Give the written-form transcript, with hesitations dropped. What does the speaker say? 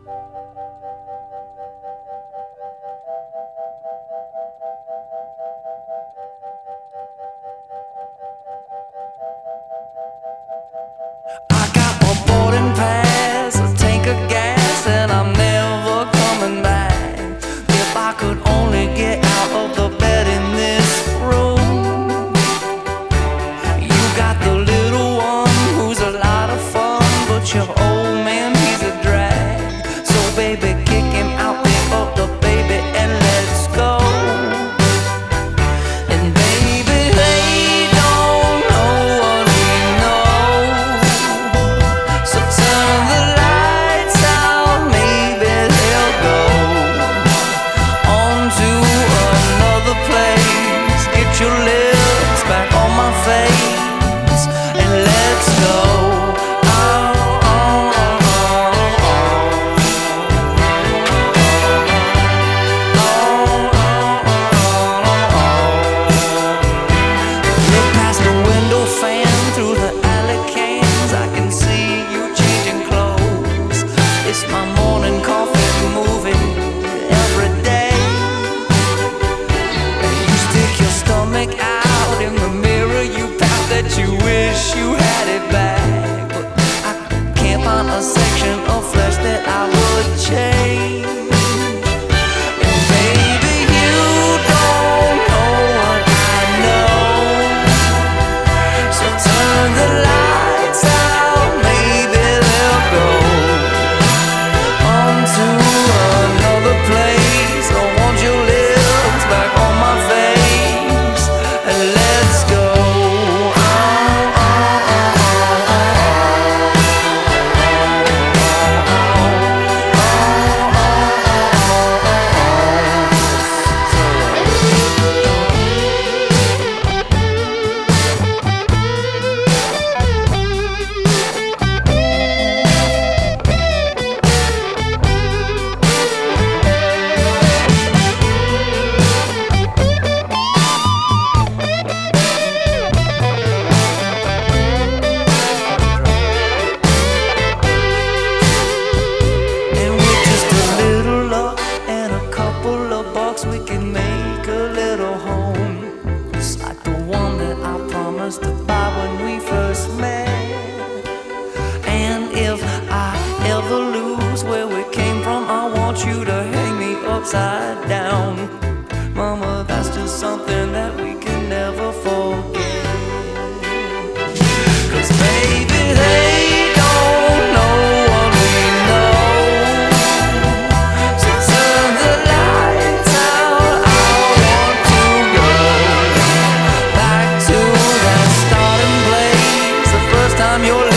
I got my boarding pass, a tank of gas, and I'm never coming back. If I could only get out of the bed in this room. You got the little one who's a lot of fun, but your old man, he's a drag. So baby, kick him out, pick up the baby, and let's go. And baby, they don't know what we know. So turn the lights out, maybe they'll go on to another place. Get your lips back on my face, and let's go. Look past the window fan, through the alley cans, I can see you changing clothes. It's my morning coffee moving every day. You stick your stomach out in the mirror, you pout that you wish you had it back. But I can't find a section of flesh that I would change. And baby, you don't know what I know. So turn the lights out, maybe they'll go on to another place. I want your lips back on my face, and let's go. And with just a little luck and a couple of bucks, we can make a little home, just like the one that I promised to buy when we first met. And if I ever lose where we came from, I want you to hang me upside down. Mama, that's just something that we can never forget. 'Cause baby, they don't know what we know. So turn the lights out, I want to go back to that starting place, the first time your